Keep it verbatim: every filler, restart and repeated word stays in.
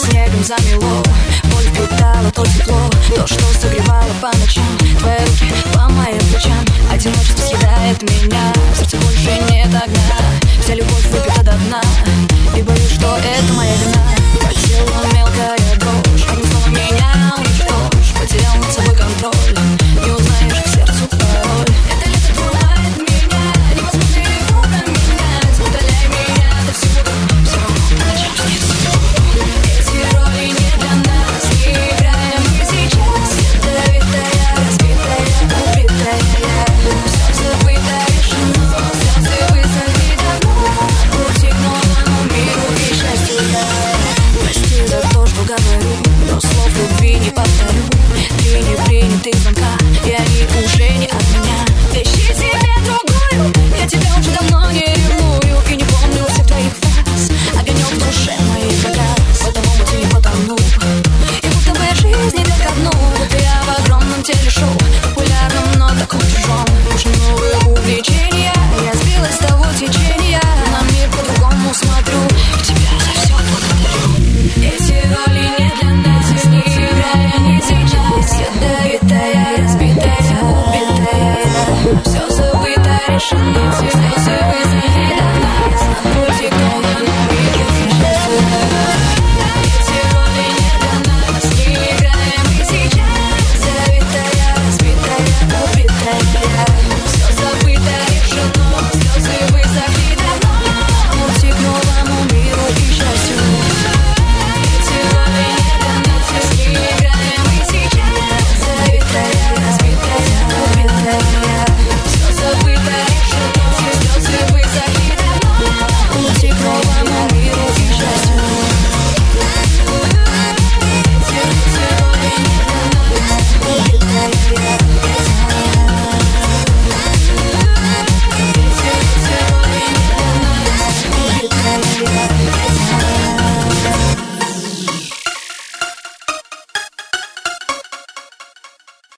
снегом замело. Боль впитала то тепло, то, что согревало по ночам. Твои руки по моим плечам. Одиночество съедает меня, в сердце больше нет огня. Вся любовь выпита до дна, и боюсь, что это моя вина.